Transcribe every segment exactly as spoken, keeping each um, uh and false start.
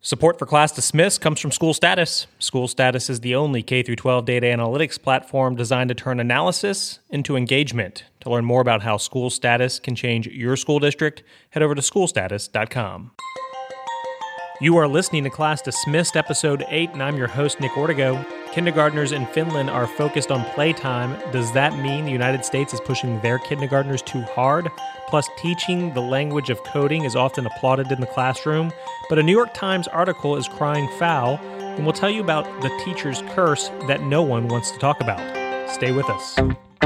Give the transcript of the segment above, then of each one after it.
Support for Class Dismissed comes from School Status. School Status is the only K through twelve data analytics platform designed to turn analysis into engagement. To learn more about how School Status can change your school district, head over to school status dot com. You are listening to Class Dismissed, Episode eight, and I'm your host, Nick Ortego. Kindergartners in Finland are focused on playtime. Does that mean the United States is pushing their kindergartners too hard? Plus, teaching the language of coding is often applauded in the classroom, but a New York Times article is crying foul, and we'll tell you about the teacher's curse that no one wants to talk about. Stay with us.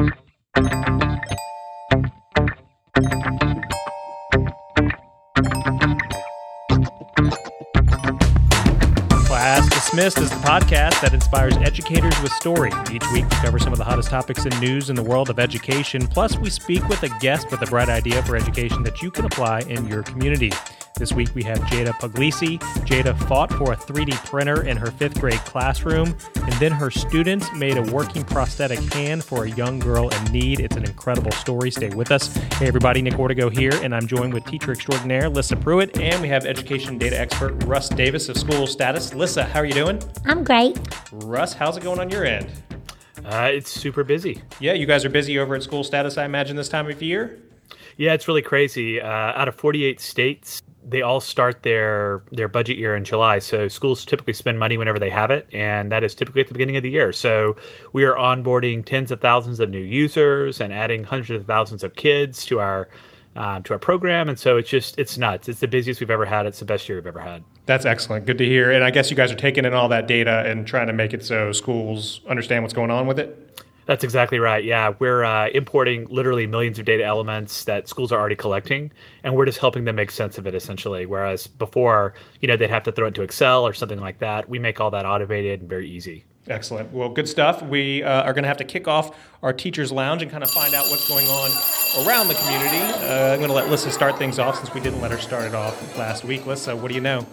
Class Dismissed is the podcast that inspires educators with story. Each week, we cover some of the hottest topics in news in the world of education. Plus, we speak with a guest with a bright idea for education that you can apply in your community. This week, we have Jada Puglisi. Jada fought for a three D printer in her fifth grade classroom, and then her students made a working prosthetic hand for a young girl in need. It's an incredible story. Stay with us. Hey, everybody, Nick Ortego here, and I'm joined with teacher extraordinaire Lissa Pruitt, and we have education data expert Russ Davis of School Status. Lissa, how are you doing? I'm great. Russ, how's it going on your end? Uh, it's super busy. Yeah, you guys are busy over at School Status, I imagine, this time of year? Yeah, it's really crazy. Uh, out of forty-eight states, they all start their their budget year in July. So schools typically spend money whenever they have it, and that is typically at the beginning of the year. So we are onboarding tens of thousands of new users and adding hundreds of thousands of kids to our um, to our program. And so it's just, it's nuts. It's the busiest we've ever had. It's the best year we've ever had. That's excellent. Good to hear. And I guess you guys are taking in all that data and trying to make it so schools understand what's going on with it? That's exactly right. Yeah, we're uh, importing literally millions of data elements that schools are already collecting, and we're just helping them make sense of it, essentially. Whereas before, you know, they'd have to throw it into Excel or something like that. We make all that automated and very easy. Excellent. Well, good stuff. We uh, are going to have to kick off our Teacher's Lounge and kind of find out what's going on around the community. Uh, I'm going to let Lissa start things off since we didn't let her start it off last week. Lissa, what do you know?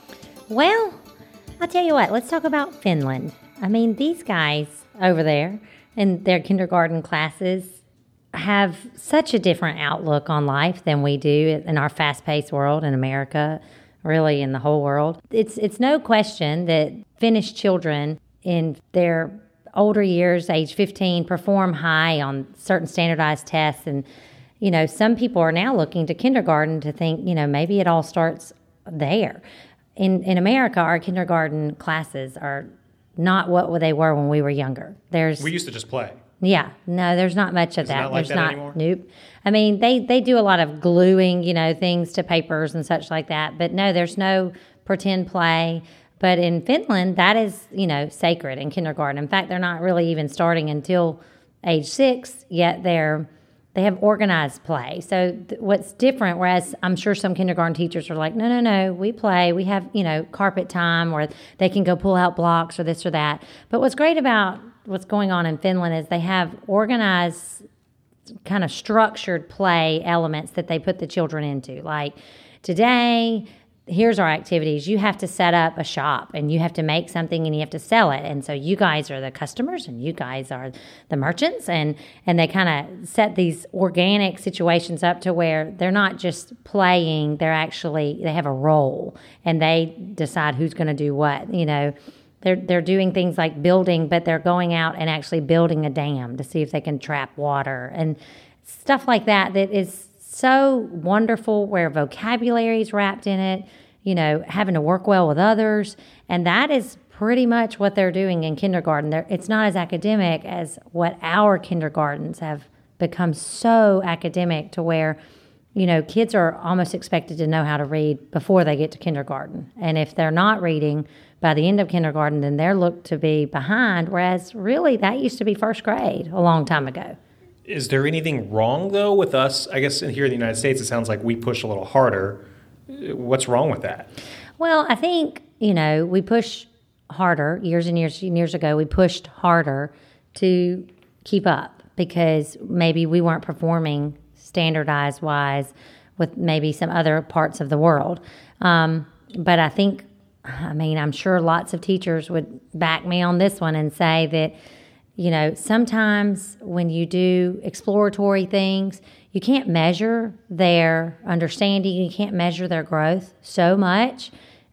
Well, I'll tell you what. Let's talk about Finland. I mean, these guys over there and their kindergarten classes have such a different outlook on life than we do in our fast-paced world in America, really in the whole world. It's it's no question that Finnish children in their older years, age fifteen, perform high on certain standardized tests. And, you know, some people are now looking to kindergarten to think, you know, maybe it all starts there. In in America, our kindergarten classes are not what they were when we were younger. There's we used to just play. Yeah, no, there's not much of Is that. It not like there's that not. Anymore? Nope. I mean, they they do a lot of gluing, you know, things to papers and such like that. But no, there's no pretend play. But in Finland, that is, you know, sacred in kindergarten. In fact, they're not really even starting until age six. Yet they're they have organized play. So th- what's different, whereas I'm sure some kindergarten teachers are like, no, no, no, we play. We have, you know, carpet time where they can go pull out blocks or this or that. But what's great about what's going on in Finland is they have organized, kind of structured play elements that they put the children into. Like today, here's our activities. You have to set up a shop and you have to make something and you have to sell it. And so you guys are the customers and you guys are the merchants. And, and they kind of set these organic situations up to where they're not just playing, they're actually, they have a role and they decide who's going to do what. You know, they're, they're doing things like building, but they're going out and actually building a dam to see if they can trap water and stuff like that that is so wonderful, where vocabulary is wrapped in it, you know, having to work well with others. And that is pretty much what they're doing in kindergarten. They're, it's not as academic as what our kindergartens have become so academic to where, you know, kids are almost expected to know how to read before they get to kindergarten. And if they're not reading by the end of kindergarten, then they're looked to be behind, whereas really that used to be first grade a long time ago. Is there anything wrong, though, with us? I guess here in the United States, it sounds like we push a little harder. What's wrong with that? Well, I think, you know, we push harder. Years and years and years ago, we pushed harder to keep up because maybe we weren't performing standardized-wise with maybe some other parts of the world. Um, but I think, I mean, I'm sure lots of teachers would back me on this one and say that, you know, sometimes when you do exploratory things, you can't measure their understanding, you can't measure their growth so much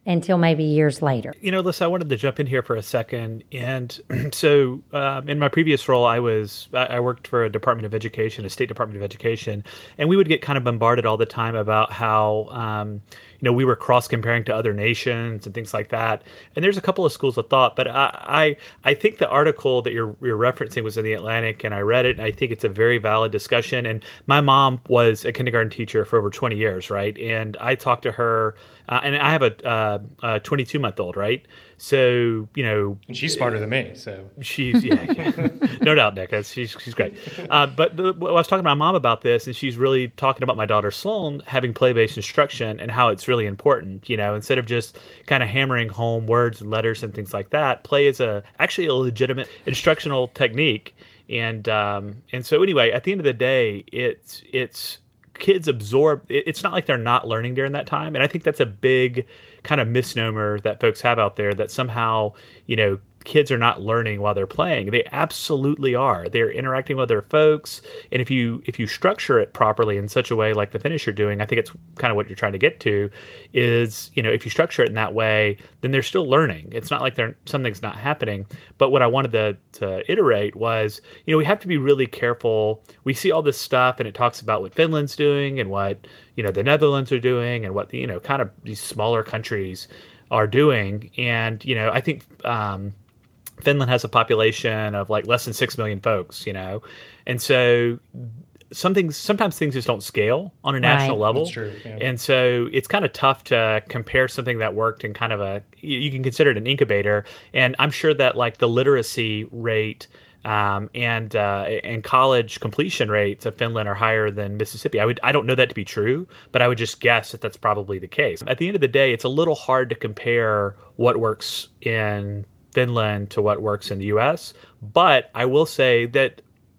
until maybe years later. You know, Alyssa, I wanted to jump in here for a second. And so um, in my previous role, I was I worked for a Department of Education, a state Department of Education, and we would get kind of bombarded all the time about how, um, you know, we were cross-comparing to other nations and things like that. And there's a couple of schools of thought, but I I, I think the article that you're, you're referencing was in The Atlantic, and I read it, and I think it's a very valid discussion. And my mom was a kindergarten teacher for over twenty years, right? And I talked to her, uh, and I have a uh, a twenty-two month old, right? So, you know, and she's smarter than me. So she's, yeah, yeah. No doubt, Nick. That's, she's, she's great. Uh, but the, I was talking to my mom about this, and she's really talking about my daughter Sloan having play-based instruction and how it's really important. You know, instead of just kind of hammering home words and letters and things like that, play is a actually a legitimate instructional technique. And um, and so anyway, at the end of the day, it's it's kids absorb. It's not like they're not learning during that time, and I think that's a big kind of misnomer that folks have out there, that somehow, you know, kids are not learning while they're playing. They absolutely are. They're interacting with other folks. And if you if you structure it properly in such a way like the Finnish are doing, I think it's kind of what you're trying to get to is, you know, if you structure it in that way, then they're still learning. It's not like they're something's not happening. But what I wanted to, to iterate was, you know, we have to be really careful. We see all this stuff and it talks about what Finland's doing and what, you know, the Netherlands are doing and what the, you know, kind of these smaller countries are doing. And, you know, I think, um, Finland has a population of like less than six million folks, you know, and so some things, sometimes things just don't scale on a national Right. level. That's true, yeah. And so it's kind of tough to compare something that worked in kind of a, you you can consider it an incubator. And I'm sure that like the literacy rate um, and uh, and college completion rates of Finland are higher than Mississippi. I would I don't know that to be true, but I would just guess that that's probably the case. At the end of the day, it's a little hard to compare what works in Finland to what works in the U S, but I will say that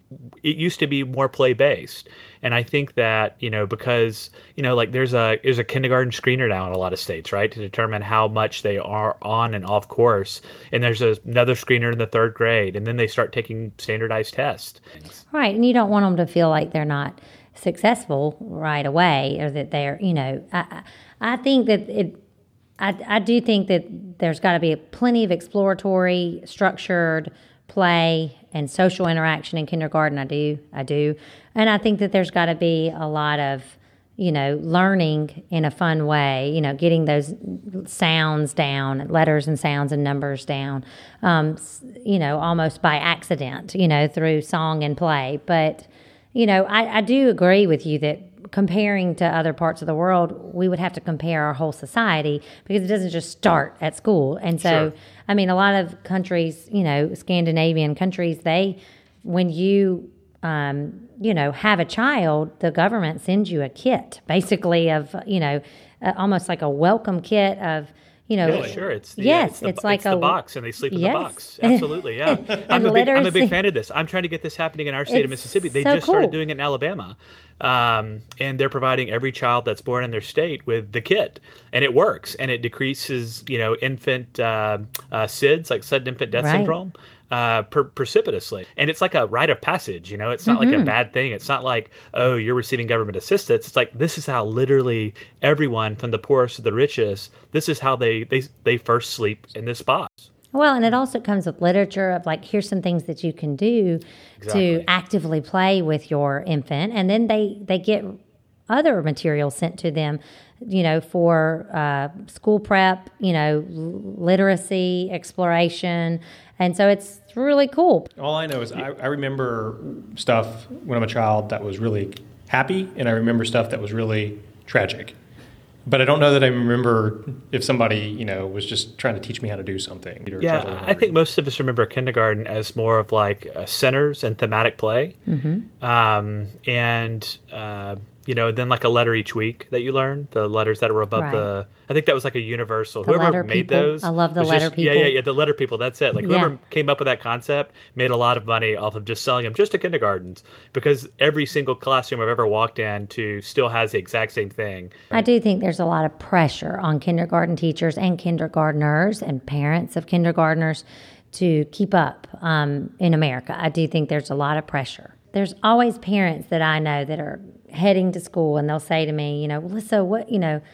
it used to be more play based. And I think that, you know, because, you know, like there's a there's a kindergarten screener now in a lot of states, right, to determine how much they are on and off course. And there's a, another screener in the third grade, and then they start taking standardized tests. Right. And you don't want them to feel like they're not successful right away, or that they're, you know, I, I think that it, I, I do think that there's got to be plenty of exploratory, structured play and social interaction in kindergarten. I do, I do. And I think that there's got to be a lot of, you know, learning in a fun way, you know, getting those sounds down, letters and sounds and numbers down, um, you know, almost by accident, you know, through song and play. But, you know, I, I do agree with you that comparing to other parts of the world, we would have to compare our whole society, because it doesn't just start at school. And so, Sure. I mean, a lot of countries, you know, Scandinavian countries, they, when you, um, you know, have a child, the government sends you a kit, basically, of, you know, uh, almost like a welcome kit of, you know, Really? Sure, it's the, yes, it's, the, it's like it's a the box, and they sleep in yes. the box. Absolutely, yeah. I'm a, big, I'm a literacy. big fan of this. I'm trying to get this happening in our state of It's Mississippi. They so just started cool. doing it in Alabama, um, and they're providing every child that's born in their state with the kit, and it works, and it decreases, you know, infant uh, uh, S I D S, like sudden infant death Right. syndrome, uh, per- precipitously. And it's like a rite of passage, you know, it's not Mm-hmm. like a bad thing. It's not like, oh, you're receiving government assistance. It's like, this is how literally everyone from the poorest to the richest, this is how they, they, they first sleep in this box. Well, and it also comes with literature of like, here's some things that you can do Exactly. to actively play with your infant. And then they, they get other material sent to them, you know, for uh, school prep, you know, l- literacy, exploration. And so it's really cool. All I know is I, I remember stuff when I'm a child that was really happy, and I remember stuff that was really tragic. But I don't know that I remember if somebody, you know, was just trying to teach me how to do something. or try to Yeah, learn. I think most of us remember kindergarten as more of like uh, centers and thematic play. Mm-hmm. Um, and, uh, you know, then like a letter each week that you learn, the letters that are above Right. the, I think that was like a universal. The Whoever letter made people. those. I love the was letter just- Yeah, yeah, people. yeah, the letter people. That's it. Like Yeah. whoever came up with that concept made a lot of money off of just selling them just to kindergartens, because every single classroom I've ever walked into still has the exact same thing. I do think there's a lot of pressure on kindergarten teachers and kindergartners and parents of kindergartners to keep up um, in America. I do think there's a lot of pressure. There's always parents that I know that are heading to school, and they'll say to me, you know, well, so what, you know,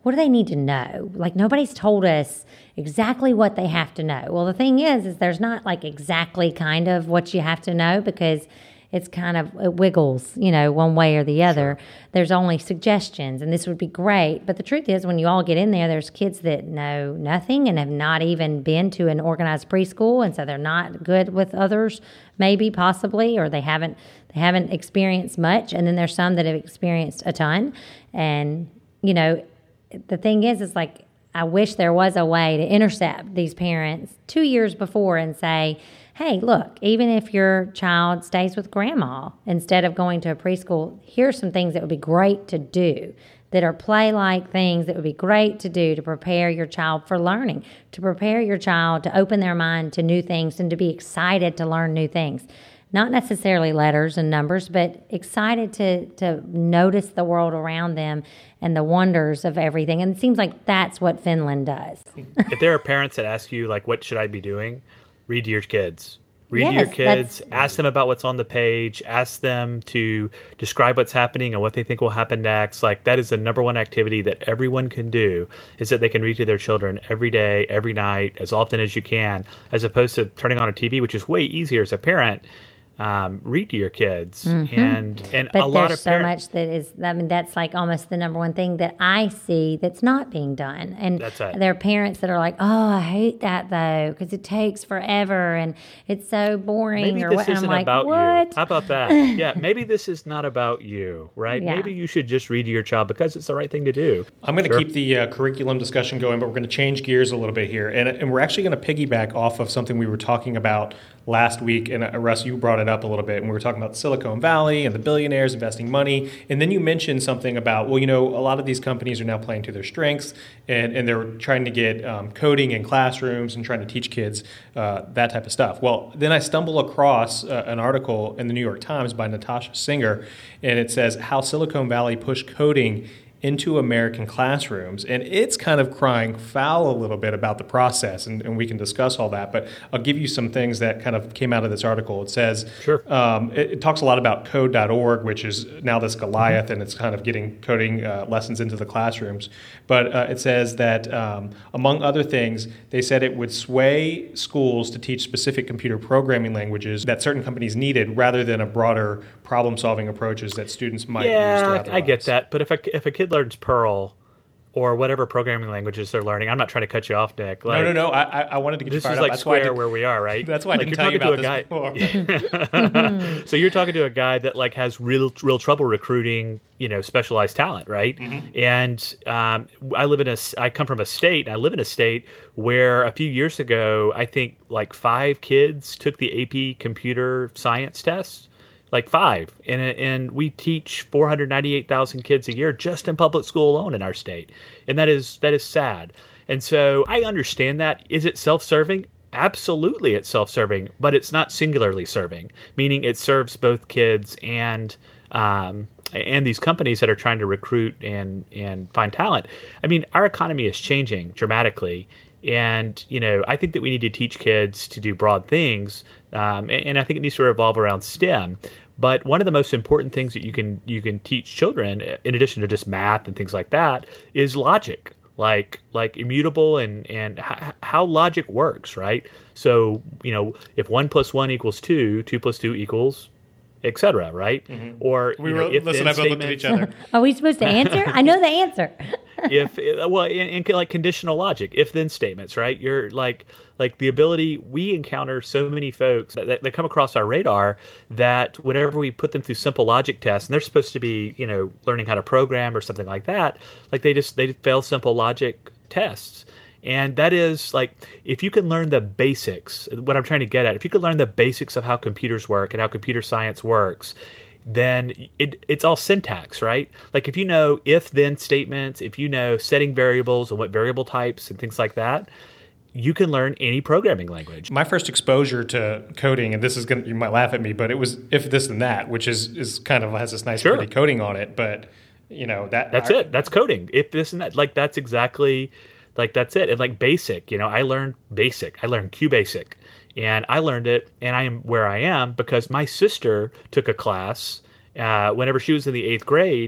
what do they need to know? Like, nobody's told us exactly what they have to know. Well, the thing is, is there's not like exactly kind of what you have to know, because it's kind of, it wiggles, you know, one way or the other. Sure. There's only suggestions, and this would be great. But the truth is, when you all get in there, there's kids that know nothing and have not even been to an organized preschool, and so they're not good with others, maybe, possibly, or they haven't they haven't experienced much. And then there's some that have experienced a ton. And, you know, the thing is, is like, I wish there was a way to intercept these parents two years before and say, hey, look, even if your child stays with grandma instead of going to a preschool, here's some things that would be great to do, that are play-like things that would be great to do to prepare your child for learning, to prepare your child to open their mind to new things and to be excited to learn new things. Not necessarily letters and numbers, but excited to to notice the world around them and the wonders of everything. And it seems like that's what Finland does. If there are parents that ask you, like, what should I be doing? Read to your kids. Read yes, to your kids. Ask them about what's on the page. Ask them to describe what's happening and what they think will happen next. Like, that is the number one activity that everyone can do, is that they can read to their children every day, every night, as often as you can, as opposed to turning on a T V, which is way easier as a parent. Um, read to your kids. Mm-hmm. and and but a lot there's of so parents, much that is, I mean, that's like almost the number one thing that I see that's not being done. And That's it. there are parents that are like, oh, I hate that though, because it takes forever and it's so boring. maybe or this what. And isn't I'm like, about what? you. How about that? Yeah, maybe this is not about you, right? Yeah. Maybe you should just read to your child because it's the right thing to do. I'm going to Sure. keep the uh, curriculum discussion going, but we're going to change gears a little bit here. And, and we're actually going to piggyback off of something we were talking about last week. And uh, Russ, you brought it up a little bit. And we were talking about Silicon Valley and the billionaires investing money. And then you mentioned something about, well, you know, a lot of these companies are now playing to their strengths, and, and they're trying to get um, coding in classrooms and trying to teach kids uh, that type of stuff. Well, then I stumble across uh, an article in the New York Times by Natasha Singer, and it says how Silicon Valley pushed coding into American classrooms. And it's kind of crying foul a little bit about the process, and, and we can discuss all that. But I'll give you some things that kind of came out of this article. It says, Sure. um, it, it talks a lot about code dot org, which is now this Goliath, mm-hmm. and it's kind of getting coding uh, lessons into the classrooms. But uh, it says that, um, among other things, they said it would sway schools to teach specific computer programming languages that certain companies needed, rather than a broader problem-solving approaches that students might yeah, use throughout their I get lives. that. But if a, if a kid learns Perl or whatever programming languages they're learning, I'm not trying to cut you off, Nick. Like, no, no, no. I, I wanted to get you this fired is up. like That's why I Square did- where we are, right? That's why I like didn't tell you about this before. So you're talking to a guy that like has real real trouble recruiting, you know, specialized talent, right? Mm-hmm. And um, I live in a, I come from a state, and I live in a state where a few years ago, I think like five kids took the A P computer science test. Like five, and and we teach four hundred ninety-eight thousand kids a year just in public school alone in our state, and that is that is sad. And so I understand that. Is it self-serving? Absolutely, it's self-serving, but it's not singularly serving, meaning it serves both kids and um, and these companies that are trying to recruit and and find talent. I mean, our economy is changing dramatically. And, you know, I think that we need to teach kids to do broad things. Um, and, and I think it needs to revolve around STEM. But one of the most important things that you can you can teach children, in addition to just math and things like that, is logic, like like immutable and, and h- how logic works, right? So, you know, if one plus one equals two, two plus two equals, et cetera, right? Mm-hmm. Or We you were, know, if listen, I both looked at each other. Are we supposed to answer? I know the answer. if well in, in like conditional logic, if then statements, right? You're like like the ability, we encounter so many folks that, that, that come across our radar that whenever we put them through simple logic tests, and they're supposed to be, you know, learning how to program or something like that, like they just they fail simple logic tests. And that is like, if you can learn the basics, what I'm trying to get at, if you can learn the basics of how computers work and how computer science works, then it, it's all syntax, right? Like if you know if-then statements, if you know setting variables and what variable types and things like that, you can learn any programming language. My first exposure to coding, and this is going you might laugh at me, but it was if this and that, which is, is kind of has this nice Sure. pretty coding on it. But, you know, that That's I, it. That's coding. If this and that, like that's exactly, like that's it. And like basic, you know, I learned basic. I learned QBasic. And I learned it, and I am where I am because my sister took a class uh, whenever she was in the eighth grade,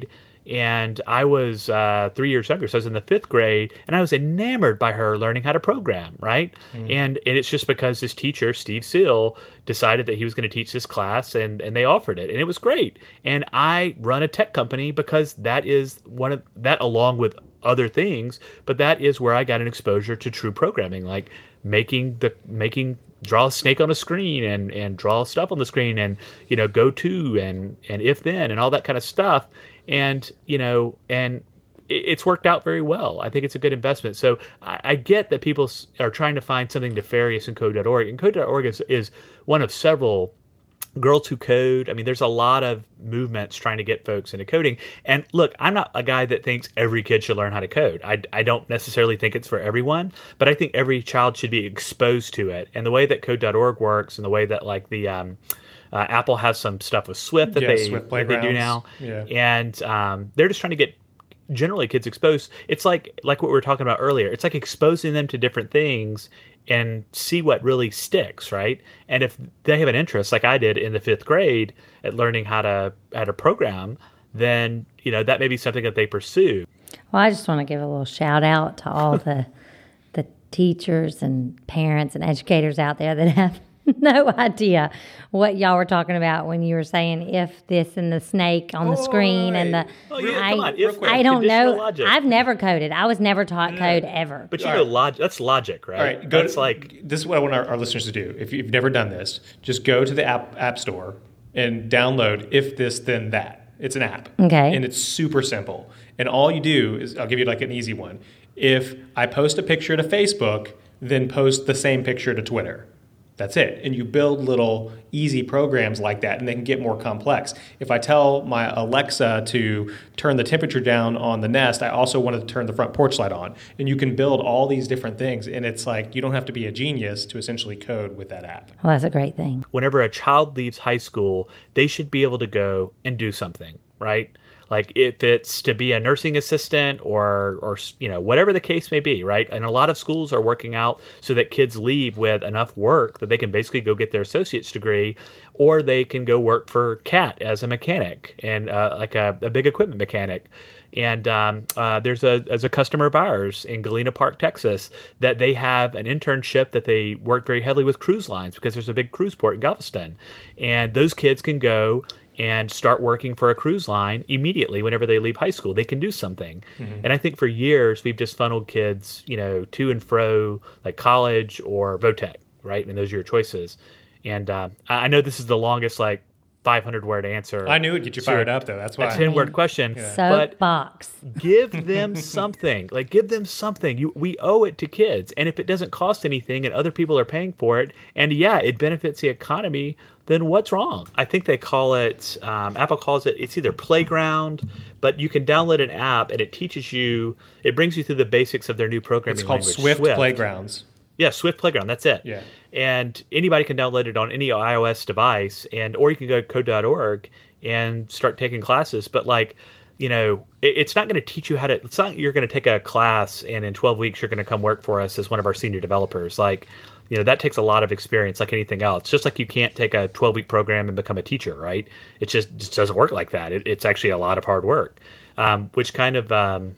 And I was uh, three years younger, so I was in the fifth grade, and I was enamored by her learning how to program, right? Mm. And and it's just because this teacher, Steve Seal, decided that he was going to teach this class, and, and they offered it, and it was great. And I run a tech company because that is one of that, along with other things, but that is where I got an exposure to true programming, like making the making draw a snake on a screen and and draw stuff on the screen, and you know go to and and if then and all that kind of stuff. And, you know, and it's worked out very well. I think it's a good investment. So I, I get that people are trying to find something nefarious in code dot org. And code dot org is, is one of several Girls Who Code. I mean, there's a lot of movements trying to get folks into coding. And look, I'm not a guy that thinks every kid should learn how to code. I, I don't necessarily think it's for everyone, but I think every child should be exposed to it. And the way that code dot org works, and the way that like the... um, Uh, Apple has some stuff with Swift that, yeah, they, Swift that they do now, yeah. and um, they're just trying to get generally kids exposed. It's like like what we were talking about earlier. It's like exposing them to different things and see what really sticks, right? And if they have an interest, like I did in the fifth grade, at learning how to how to program, then you know that may be something that they pursue. Well, I just want to give a little shout out to all the the teachers and parents and educators out there that have no idea what y'all were talking about when you were saying if this and the snake on the oh, screen right. and the oh, yeah, I, come on. If, I don't know. Logic. I've never coded. I was never taught yeah. code ever. But you All know, right. log- that's logic, right? All right, go that's to, like this is what I want our, our listeners to do. If you've never done this, just go to the app app store and download If This Then That. It's an app. Okay. And it's super simple. And all you do is, I'll give you like an easy one. If I post a picture to Facebook, then post the same picture to Twitter. That's it. And you build little easy programs like that, and they can get more complex. If I tell my Alexa to turn the temperature down on the Nest, I also wanted to turn the front porch light on. And you can build all these different things, and it's like you don't have to be a genius to essentially code with that app. Well, that's a great thing. Whenever a child leaves high school, they should be able to go and do something, right? Like if it's to be a nursing assistant or, or you know, whatever the case may be, right? And a lot of schools are working out so that kids leave with enough work that they can basically go get their associate's degree, or they can go work for CAT as a mechanic and uh, like a, a big equipment mechanic. And um, uh, there's a as a customer of ours in Galena Park, Texas, that they have an internship that they work very heavily with cruise lines because there's a big cruise port in Galveston. And those kids can go and start working for a cruise line immediately whenever they leave high school. They can do something. Mm-hmm. And I think for years, we've just funneled kids, you know, to and fro, like college or Votech, right? And those are your choices. And uh, I know this is the longest, like, five hundred word answer. I knew it'd get you fired up, though. That's why. A ten word question. Yeah. Soapbox. But give them something. Like, give them something. You, we owe it to kids. And if it doesn't cost anything and other people are paying for it, and yeah, it benefits the economy, then what's wrong? I think they call it, um, Apple calls it, it's either Playground, but you can download an app and it teaches you, it brings you through the basics of their new programming It's called language. Swift, Swift Playgrounds. Yeah, Swift Playground, that's it. Yeah. And anybody can download it on any iOS device, and or you can go to code dot org and start taking classes. But like, you know, it, it's not going to teach you how to, it's not you're going to take a class and in twelve weeks you're going to come work for us as one of our senior developers. Like, you know, that takes a lot of experience like anything else. Just like you can't take a twelve-week program and become a teacher, right? It just, just doesn't work like that. It, it's actually a lot of hard work, um, which kind of um,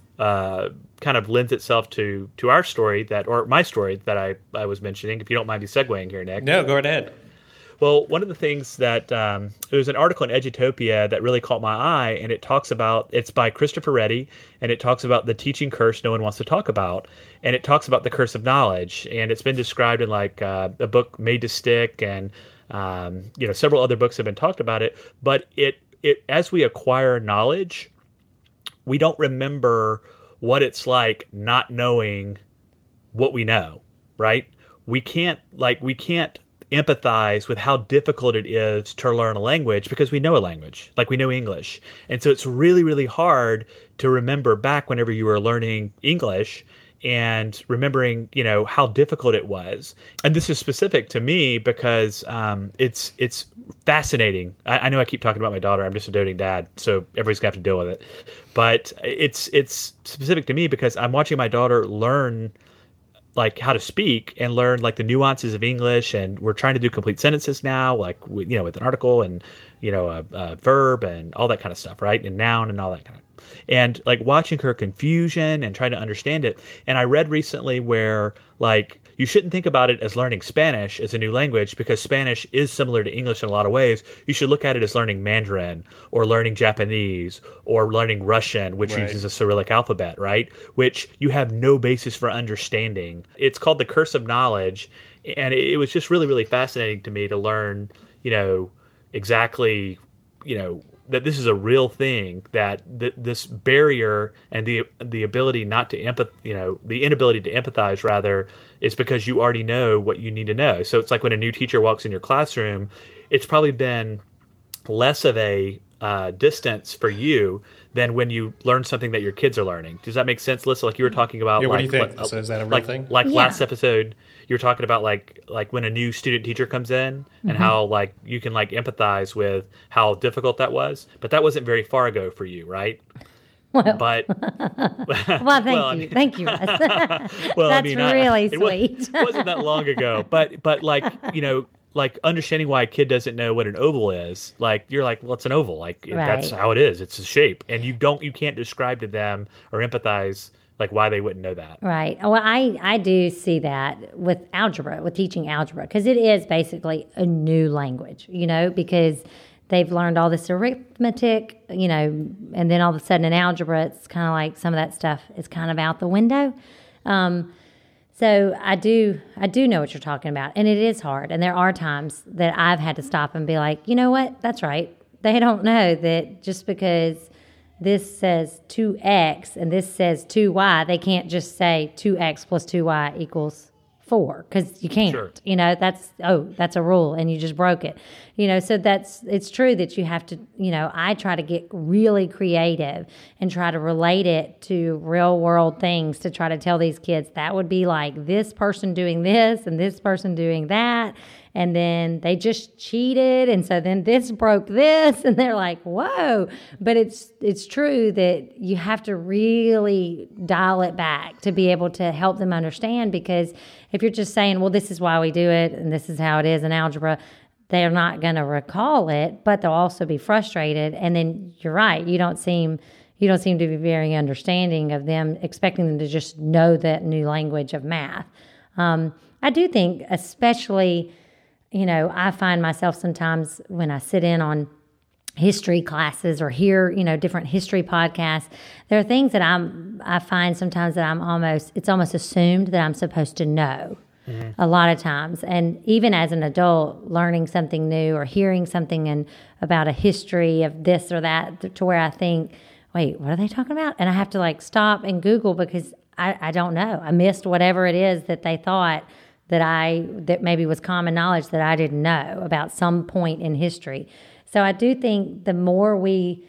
uh, kind of lends itself to to our story that, or my story that I, I was mentioning, if you don't mind me segueing here, Nick. No, go right ahead. Well, one of the things that um, there was an article in Edutopia that really caught my eye, and it talks about, it's by Christopher Reddy, and it talks about the teaching curse no one wants to talk about, and it talks about the curse of knowledge, and it's been described in like uh, a book Made to Stick, and um, you know several other books have been talked about it. But it it as we acquire knowledge, we don't remember what it's like not knowing what we know, right? We can't like we can't. empathize with how difficult it is to learn a language because we know a language, like we know English. And so it's really, really hard to remember back whenever you were learning English and remembering, you know, how difficult it was. And this is specific to me because um, it's it's fascinating. I, I know I keep talking about my daughter. I'm just a doting dad, so everybody's going to have to deal with it. But it's it's specific to me because I'm watching my daughter learn like how to speak and learn like the nuances of English, and we're trying to do complete sentences now, like you know, with an article and you know, a, a verb and all that kind of stuff, right? And noun and all that kind of. And like watching her confusion and trying to understand it. And I read recently where like you shouldn't think about it as learning Spanish as a new language because Spanish is similar to English in a lot of ways. You should look at it as learning Mandarin or learning Japanese or learning Russian, which right. uses a Cyrillic alphabet, right? Which you have no basis for understanding. It's called the curse of knowledge. And it, it was just really, really fascinating to me to learn, you know, exactly, you know, that this is a real thing, that th- this barrier and the the ability not to empath, you know, the inability to empathize rather is because you already know what you need to know. So it's like when a new teacher walks in your classroom, it's probably been less of a uh, distance for you than when you learn something that your kids are learning. Does that make sense, Alyssa? Like you were talking about, yeah, what like, do you think? Like, so is that a real like, thing? Like yeah. last episode, you were talking about like like when a new student teacher comes in and mm-hmm. how like you can like empathize with how difficult that was, but that wasn't very far ago for you, right? Well, but well, thank well, you, I mean, thank you, Russ. well, That's I mean, really I, sweet. It, was, it wasn't that long ago, but but like you know. Like understanding why a kid doesn't know what an oval is, like you're like, well, it's an oval. Like right. that's how it is. It's a shape, and you don't, you can't describe to them or empathize like why they wouldn't know that. Right. Well, I I do see that with algebra, with teaching algebra, because it is basically a new language, you know, because they've learned all this arithmetic, you know, and then all of a sudden in algebra, it's kind of like some of that stuff is kind of out the window. Um, So I do I do know what you're talking about, and it is hard. And there are times that I've had to stop and be like, you know what? That's right. They don't know that just because this says two x and this says two y, they can't just say two x plus two y equals four, because you can't. Sure. You know, that's, oh, that's a rule, and you just broke it. You know, so that's, it's true that you have to, you know, I try to get really creative and try to relate it to real world things to try to tell these kids that would be like this person doing this and this person doing that. And then they just cheated, and so then this broke this, and they're like, whoa. But it's it's true that you have to really dial it back to be able to help them understand, because if you're just saying, well, this is why we do it, and this is how it is in algebra, they're not going to recall it, but they'll also be frustrated. And then you're right, you don't seem you don't seem to be very understanding of them, expecting them to just know that new language of math. Um, I do think, especially, you know, I find myself sometimes when I sit in on history classes or hear, you know, different history podcasts, there are things that I'm, I find sometimes that I'm almost, it's almost assumed that I'm supposed to know mm-hmm. a lot of times. And even as an adult, learning something new or hearing something in, about a history of this or that, to where I think, wait, what are they talking about? And I have to like stop and Google, because I, I don't know. I missed whatever it is that they thought that I, that maybe was common knowledge that I didn't know about some point in history. So I do think the more we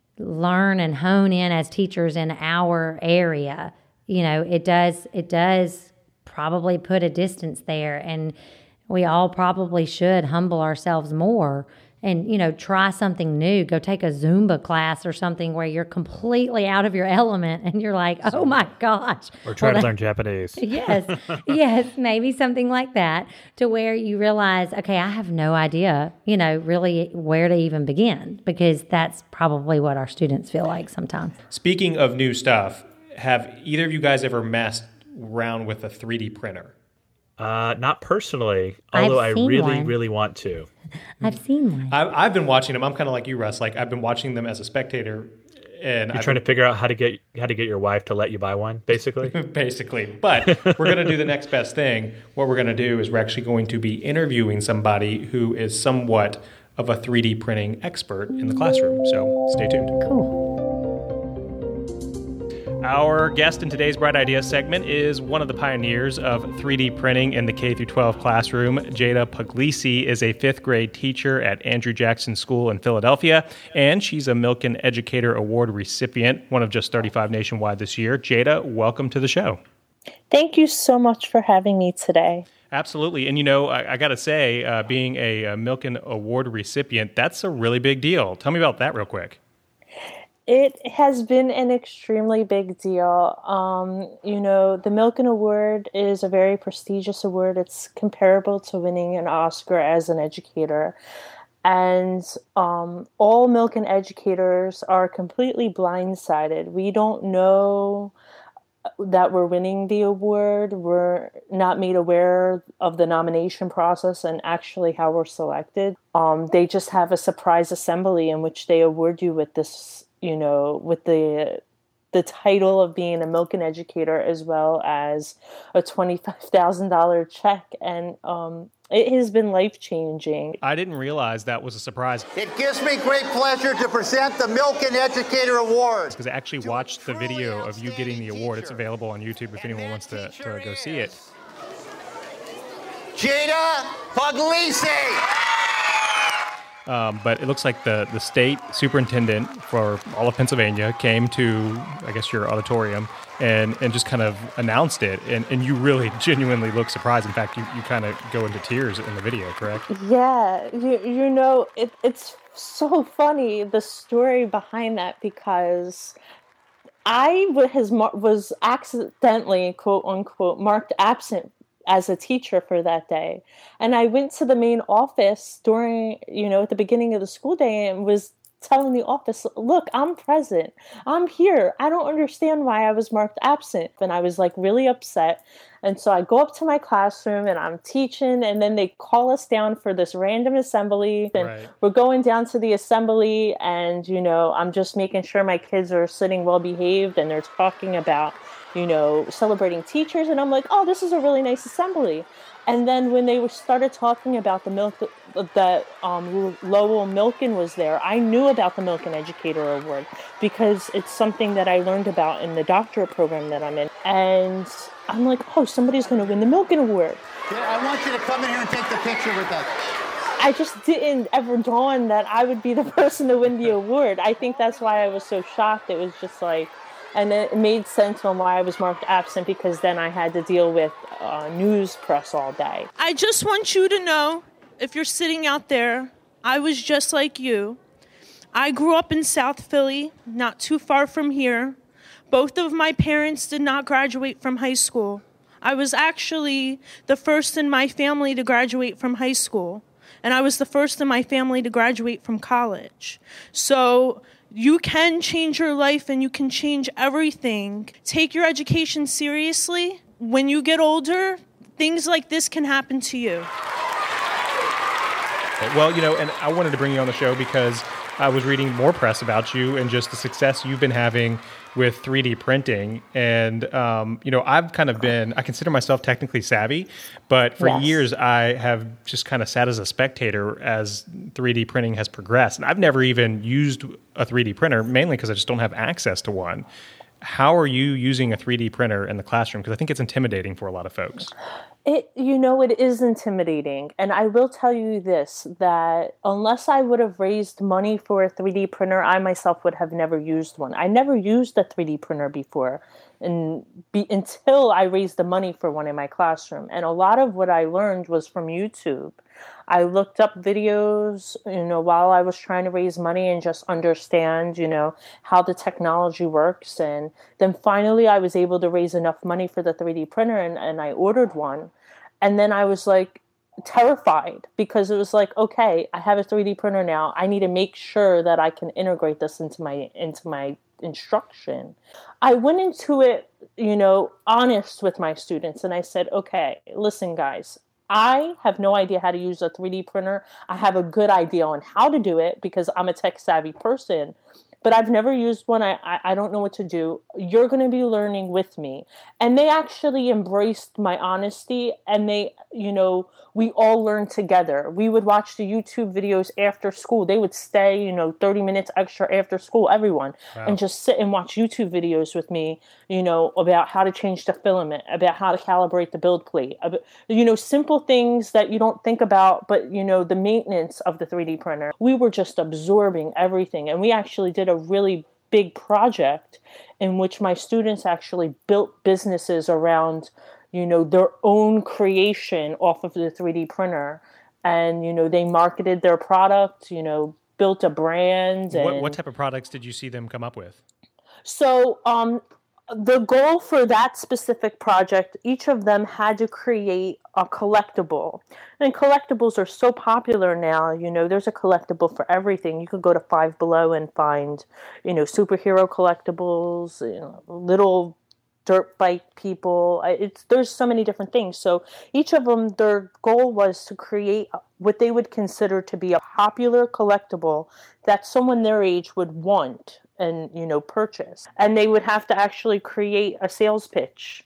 learn and hone in as teachers in our area, you know, it does, it does probably put a distance there, and we all probably should humble ourselves more and, you know, try something new. Go take a Zumba class or something where you're completely out of your element and you're like, oh my gosh. Or try well, to that, learn Japanese. Yes, yes, maybe something like that, to where you realize, okay, I have no idea, you know, really where to even begin, because that's probably what our students feel like sometimes. Speaking of new stuff, have either of you guys ever messed around with a three D printer? Uh, not personally, although I really, one. really want to. I've seen one. I've, I've been watching them. I'm kind of like you, Russ. Like, I've been watching them as a spectator. And You're I've trying been, to figure out how to get how to get your wife to let you buy one, basically? Basically. But we're going to do the next best thing. What we're going to do is we're actually going to be interviewing somebody who is somewhat of a three D printing expert in the classroom. So stay tuned. Cool. Our guest in today's Bright Ideas segment is one of the pioneers of three D printing in the K through twelve classroom. Jada Puglisi is a fifth grade teacher at Andrew Jackson School in Philadelphia, and she's a Milken Educator Award recipient, one of just thirty-five nationwide this year. Jada, welcome to the show. Thank you so much for having me today. Absolutely. And, you know, I, I got to say, uh, being a, a Milken Award recipient, that's a really big deal. Tell me about that real quick. It has been an extremely big deal. Um, you know, the Milken Award is a very prestigious award. It's comparable to winning an Oscar as an educator. And um, all Milken educators are completely blindsided. We don't know that we're winning the award. We're not made aware of the nomination process and actually how we're selected. Um, they just have a surprise assembly in which they award you with this, you know, with the the title of being a Milken educator, as well as a twenty-five thousand dollars check. And um, it has been life-changing. I didn't realize that was a surprise. It gives me great pleasure to present the Milken Educator Award. Because I actually watched the video of you getting the award. It's available on YouTube if anyone wants to, to go see it. Jada Puglisi! Um, but it looks like the, the state superintendent for all of Pennsylvania came to, I guess, your auditorium and, and just kind of announced it. And, and you really genuinely look surprised. In fact, you, you kind of go into tears in the video, correct? Yeah, you, you know, it, it's so funny, the story behind that, because I was, was accidentally, quote unquote, marked absent as a teacher for that day. And I went to the main office during, you know, at the beginning of the school day and was telling the office, look, I'm present. I'm here. I don't understand why I was marked absent. And I was like really upset. And so I go up to my classroom and I'm teaching, and then they call us down for this random assembly. And right. We're going down to the assembly, and, you know, I'm just making sure my kids are sitting well behaved, and they're talking about, you know, celebrating teachers. And I'm like, oh, this is a really nice assembly. And then when they were started talking about the milk, that um, Lowell Milken was there, I knew about the Milken Educator Award because it's something that I learned about in the doctorate program that I'm in. And I'm like, oh, somebody's going to win the Milken Award. I want you to come in here and take the picture with us. I just didn't ever dawn that I would be the person to win the award. I think that's why I was so shocked. It was just like, and it made sense on why I was marked absent, because then I had to deal with uh, news press all day. I just want you to know, if you're sitting out there, I was just like you. I grew up in South Philly, not too far from here. Both of my parents did not graduate from high school. I was actually the first in my family to graduate from high school, and I was the first in my family to graduate from college. So you can change your life and you can change everything. Take your education seriously. When you get older, things like this can happen to you. Well, you know, and I wanted to bring you on the show because I was reading more press about you and just the success you've been having with three D printing. And, um, you know, I've kind of been, I consider myself technically savvy, but for yes. years I have just kind of sat as a spectator as three D printing has progressed. And I've never even used a three D printer, mainly because I just don't have access to one. How are you using a three D printer in the classroom? Because I think it's intimidating for a lot of folks. It, you know, it is intimidating. And I will tell you this, that unless I would have raised money for a three D printer, I myself would have never used one. I never used a three D printer before and be, until I raised the money for one in my classroom. And a lot of what I learned was from YouTube. I looked up videos, you know, while I was trying to raise money and just understand, you know, how the technology works. And then finally I was able to raise enough money for the three D printer, and, and I ordered one. And then I was like terrified, because it was like, okay, I have a three D printer now. I need to make sure that I can integrate this into my into my instruction. I went into it, you know, honest with my students, and I said, okay, listen, guys, I have no idea how to use a three D printer. I have a good idea on how to do it because I'm a tech savvy person, but I've never used one. I, I, I don't know what to do. You're going to be learning with me. And they actually embraced my honesty, and they, you know, we all learned together. We would watch the YouTube videos after school. They would stay, you know, thirty minutes extra after school, everyone, wow. and just sit and watch YouTube videos with me, you know, about how to change the filament, about how to calibrate the build plate, about, you know, simple things that you don't think about, but, you know, the maintenance of the three D printer. We were just absorbing everything. And we actually did a really big project in which my students actually built businesses around, you know, their own creation off of the three D printer. And, you know, they marketed their product, you know, built a brand. And what, what type of products did you see them come up with? So um, the goal for that specific project, each of them had to create a collectible. And collectibles are so popular now, you know, there's a collectible for everything. You could go to Five Below and find, you know, superhero collectibles, you know, little dirt bike people. It's there's so many different things. So each of them, their goal was to create what they would consider to be a popular collectible that someone their age would want and, you know, purchase. And they would have to actually create a sales pitch.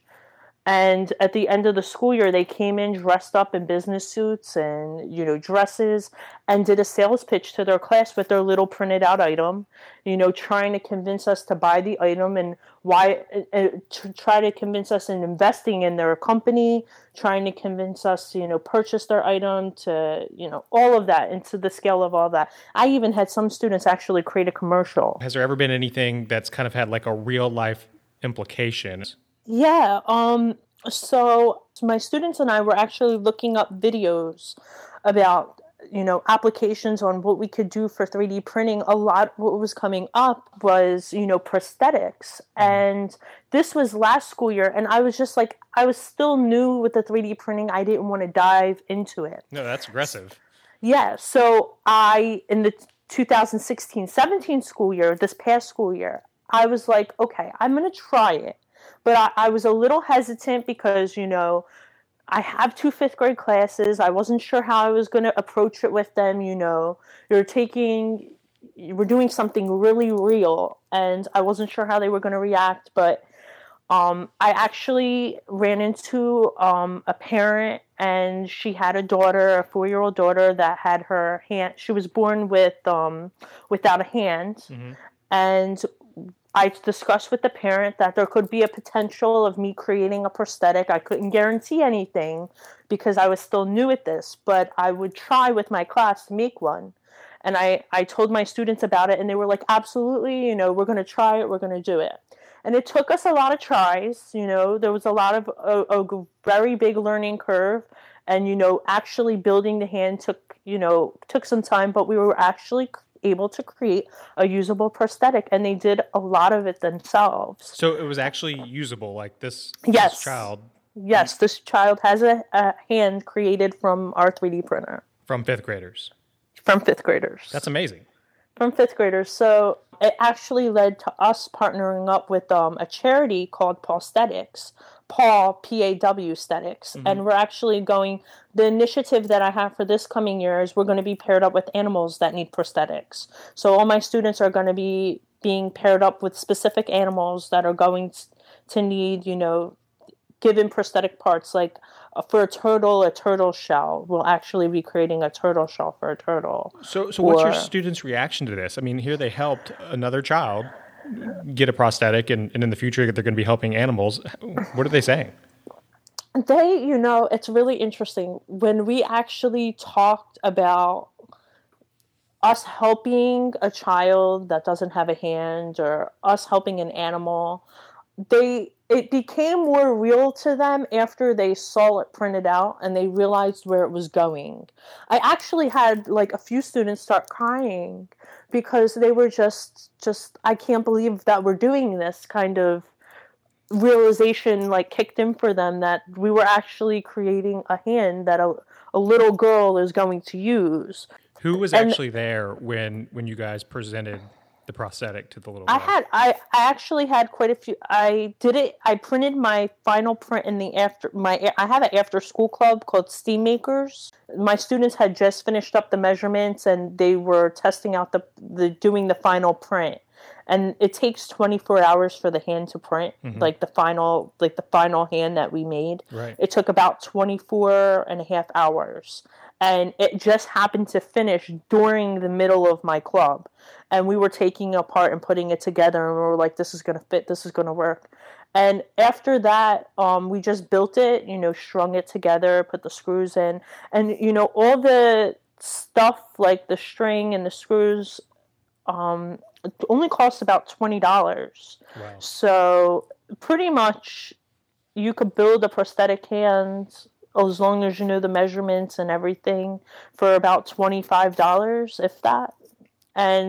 And at the end of the school year, they came in dressed up in business suits and, you know, dresses, and did a sales pitch to their class with their little printed out item, you know, trying to convince us to buy the item and why, uh, to try to convince us in investing in their company, trying to convince us to, you know, purchase their item, to, you know, all of that, and to the scale of all that. I even had some students actually create a commercial. Has there ever been anything that's kind of had like a real life implication? Yeah. Um, so my students and I were actually looking up videos about, you know, applications on what we could do for three D printing. A lot what was coming up was, you know, prosthetics. And this was last school year. And I was just like, I was still new with the three D printing. I didn't want to dive into it. No, that's aggressive. Yeah. So I, in the twenty sixteen seventeen school year, this past school year, I was like, okay, I'm going to try it. But I, I was a little hesitant because, you know, I have two fifth grade classes. I wasn't sure how I was going to approach it with them. You know, you're taking, you were doing something really real, and I wasn't sure how they were going to react. But um, I actually ran into um, a parent, and she had a daughter, a four-year-old daughter that had her hand. She was born with um, without a hand, mm-hmm. and I discussed with the parent that there could be a potential of me creating a prosthetic. I couldn't guarantee anything because I was still new at this, but I would try with my class to make one. And I, I told my students about it, and they were like, absolutely, you know, we're going to try it, we're going to do it. And it took us a lot of tries, you know, there was a lot of a, a very big learning curve. And, you know, actually building the hand took, you know, took some time, but we were actually able to create a usable prosthetic, and they did a lot of it themselves. So it was actually usable, like this, yes. this child. Yes, this child has a, a hand created from our three D printer. From fifth graders? From fifth graders. That's amazing. From fifth graders. So it actually led to us partnering up with um, a charity called Pawsthetics. Paw, P A W Aesthetics. Mm-hmm. And we're actually going, the initiative that I have for this coming year is we're going to be paired up with animals that need prosthetics. So all my students are going to be being paired up with specific animals that are going to need, you know, given prosthetic parts. Like for a turtle, a turtle shell. We'll actually be creating a turtle shell for a turtle. So, so what's or, your students' reaction to this? I mean, here they helped another child get a prosthetic, and, and in the future they're going to be helping animals. What are they saying? They, you know, it's really interesting. When we actually talked about us helping a child that doesn't have a hand, or us helping an animal, they it became more real to them after they saw it printed out and they realized where it was going. I actually had like a few students start crying because they were just, just, I can't believe that we're doing this kind of realization like kicked in for them, that we were actually creating a hand that a, a little girl is going to use. Who was and, actually there when, when you guys presented the prosthetic to the little girl? I had, I, I actually had quite a few. I did it. I printed my final print in the after my, I have an after school club called Steam Makers. My students had just finished up the measurements and they were testing out the, the doing the final print. And it takes twenty-four hours for the hand to print, mm-hmm. like the final, like the final hand that we made. Right. It took about twenty-four and a half hours. And it just happened to finish during the middle of my club. And we were taking it apart and putting it together. And we were like, this is going to fit. This is going to work. And after that, um, we just built it, you know, strung it together, put the screws in. And, you know, all the stuff like the string and the screws um, it only cost about twenty dollars. Wow. So pretty much you could build a prosthetic hand as long as you know the measurements and everything for about twenty-five dollars, if that. And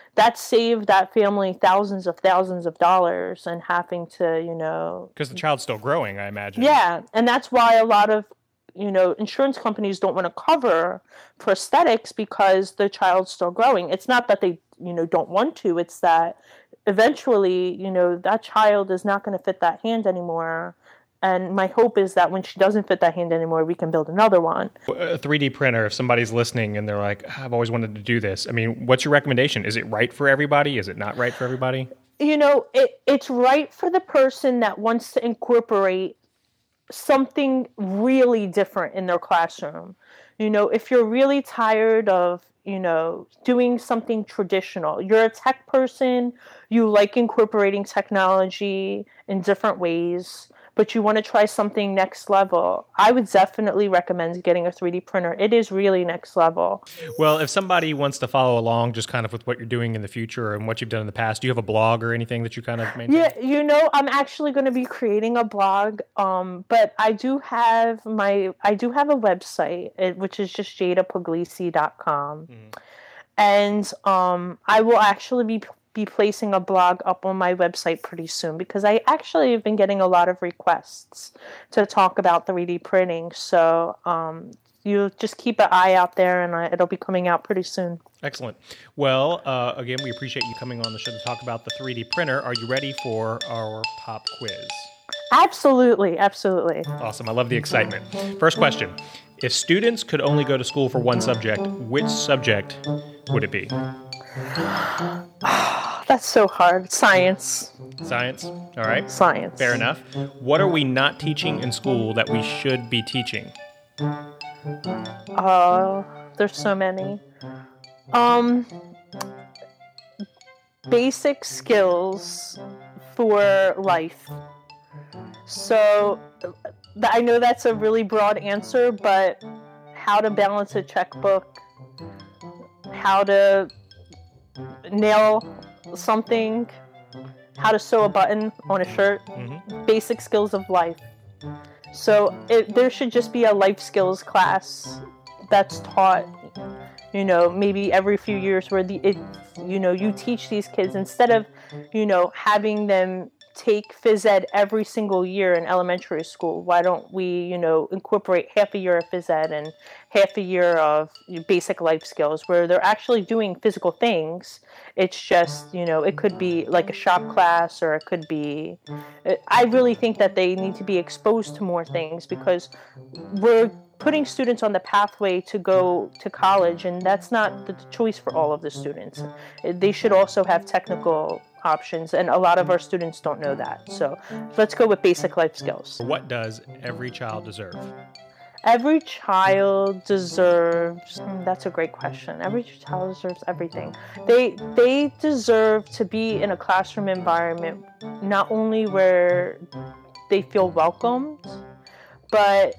that saved that family thousands of thousands of dollars and having to, you know, because the child's still growing, I imagine. Yeah, and that's why a lot of, you know, insurance companies don't want to cover prosthetics because the child's still growing. It's not that they, you know, don't want to. It's that eventually, you know, that child is not going to fit that hand anymore. And my hope is that when she doesn't fit that hand anymore, we can build another one. A three D printer, if somebody's listening and they're like, I've always wanted to do this. I mean, what's your recommendation? Is it right for everybody? Is it not right for everybody? You know, it, it's right for the person that wants to incorporate something really different in their classroom. You know, if you're really tired of, you know, doing something traditional, you're a tech person, you like incorporating technology in different ways, but you want to try something next level, I would definitely recommend getting a three D printer. It is really next level. Well, if somebody wants to follow along just kind of with what you're doing in the future and what you've done in the past, do you have a blog or anything that you kind of maintain? Yeah, you know, I'm actually going to be creating a blog, um, but I do have my, I do have a website, it, which is just jada puglisi dot com. Mm. And um, I will actually be be placing a blog up on my website pretty soon because I actually have been getting a lot of requests to talk about three D printing. So um, you just keep an eye out there and I, it'll be coming out pretty soon. Excellent. Well, uh, again, we appreciate you coming on the show to talk about the three D printer. Are you ready for our pop quiz? Absolutely. Absolutely. Awesome. I love the excitement. First question. If students could only go to school for one subject, which subject would it be? That's so hard. Science. Science. All right. Science. Fair enough. What are we not teaching in school that we should be teaching? Oh, there's so many. Um, basic skills for life. So I know that's a really broad answer, but how to balance a checkbook, how to nail something, how to sew a button on a shirt, mm-hmm. Basic skills of life. So it, there should just be a life skills class that's taught, you know, maybe every few years where the it, you know, you teach these kids instead of, you know, having them take phys ed every single year in elementary school. Why don't we, you know, incorporate half a year of phys ed and half a year of basic life skills where they're actually doing physical things. It's just, you know, it could be like a shop class or it could be, I really think that they need to be exposed to more things because we're putting students on the pathway to go to college, and that's not the choice for all of the students. They should also have technical options, and a lot of our students don't know that. So let's go with basic life skills. What does every child deserve? Every child deserves, hmm, that's a great question. Every child deserves everything. They they deserve to be in a classroom environment not only where they feel welcomed, but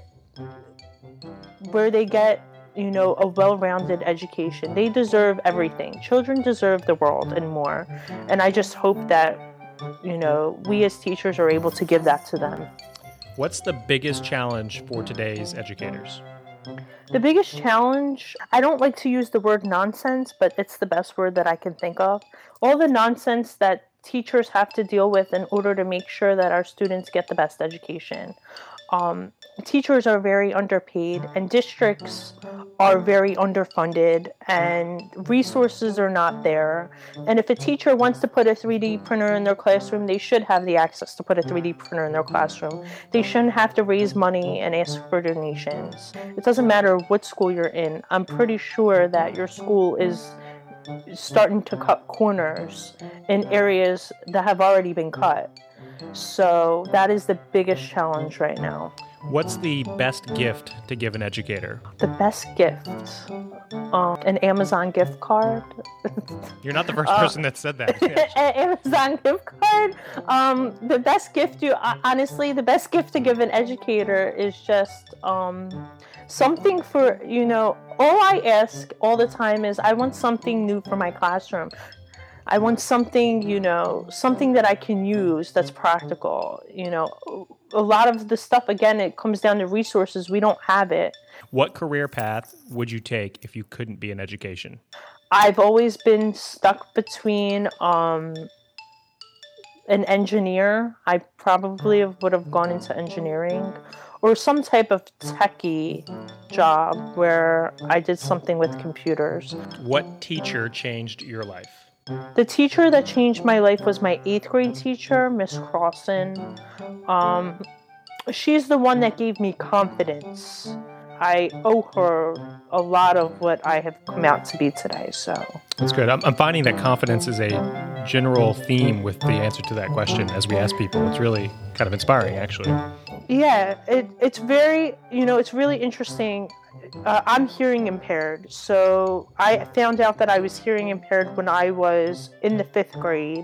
where they get, you know, a well-rounded education. They deserve everything. Children deserve the world and more. And I just hope that, you know, we as teachers are able to give that to them. What's the biggest challenge for today's educators? The biggest challenge, I don't like to use the word nonsense, but it's the best word that I can think of. All the nonsense that teachers have to deal with in order to make sure that our students get the best education. Um, teachers are very underpaid and districts are very underfunded and resources are not there. And if a teacher wants to put a three D printer in their classroom, they should have the access to put a three D printer in their classroom. They shouldn't have to raise money and ask for donations. It doesn't matter what school you're in. I'm pretty sure that your school is starting to cut corners in areas that have already been cut. So that is the biggest challenge right now. What's the best gift to give an educator? The best gift? Um, an Amazon gift card. You're not the first uh, person that said that. An Amazon gift card. Um, the best gift you, honestly, the best gift to give an educator is just um, something for, you know, all I ask all the time is I want something new for my classroom. I want something, you know, something that I can use that's practical. You know, a lot of the stuff, again, it comes down to resources. We don't have it. What career path would you take if you couldn't be in education? I've always been stuck between um, an engineer. I probably would have gone into engineering or some type of techie job where I did something with computers. What teacher changed your life? The teacher that changed my life was my eighth grade teacher, Miss Crossan. Um, she's the one that gave me confidence. I owe her a lot of what I have come out to be today. So that's good. I'm, I'm finding that confidence is a general theme with the answer to that question as we ask people. It's really kind of inspiring, actually. Yeah, it, it's very, you know, it's really interesting. Uh, I'm hearing impaired. So I found out that I was hearing impaired when I was in the fifth grade.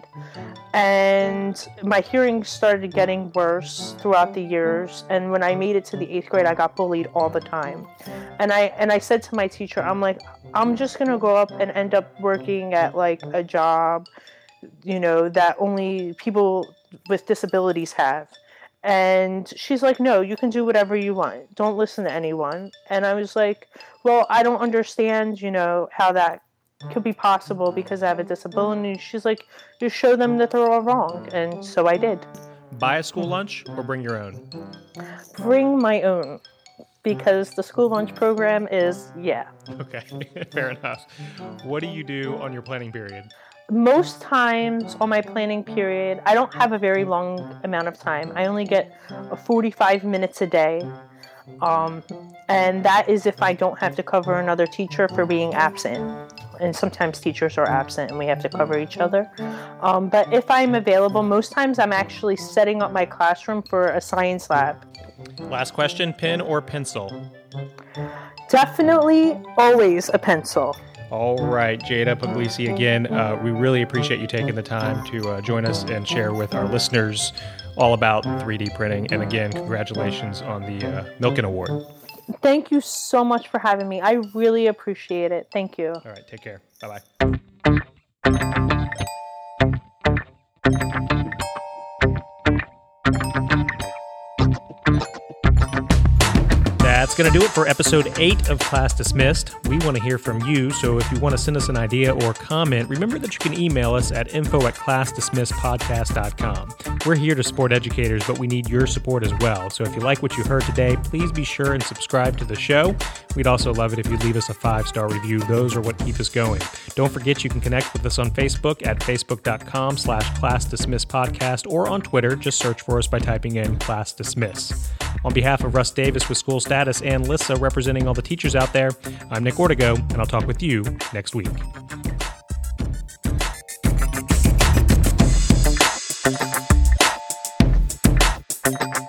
And my hearing started getting worse throughout the years. And when I made it to the eighth grade, I got bullied all the time. And I and I said to my teacher, I'm like, I'm just going to grow up and end up working at like a job, you know, that only people with disabilities have. And she's like, no, you can do whatever you want. Don't listen to anyone. And I was like, well, I don't understand, you know, how that could be possible because I have a disability. She's like, just show them that they're all wrong. And so I did. Buy a school lunch or bring your own? Bring my own. Because the school lunch program is, yeah. Okay, fair enough. What do you do on your planning period? Most times on my planning period, I don't have a very long amount of time. I only get forty-five minutes a day. Um, and that is if I don't have to cover another teacher for being absent. And sometimes teachers are absent and we have to cover each other. Um, but if I'm available, most times I'm actually setting up my classroom for a science lab. Last question, pen or pencil? Definitely always a pencil. All right, Jada Puglisi again. Uh, we really appreciate you taking the time to uh, join us and share with our listeners all about three D printing. And again, congratulations on the uh, Milken Award. Thank you so much for having me. I really appreciate it. Thank you. All right, take care. Bye-bye. That's going to do it for episode eight of Class Dismissed. We want to hear from you, so if you want to send us an idea or comment, remember that you can email us at info at class dismissed podcast dot com. We're here to support educators, but we need your support as well. So if you like what you heard today, please be sure and subscribe to the show. We'd also love it if you'd leave us a five-star review. Those are what keep us going. Don't forget you can connect with us on Facebook at facebook.com slash class dismiss podcast or on Twitter. Just search for us by typing in Class Dismiss. On behalf of Russ Davis with School Status and Lissa representing all the teachers out there, I'm Nick Ortego, and I'll talk with you next week. Thank you.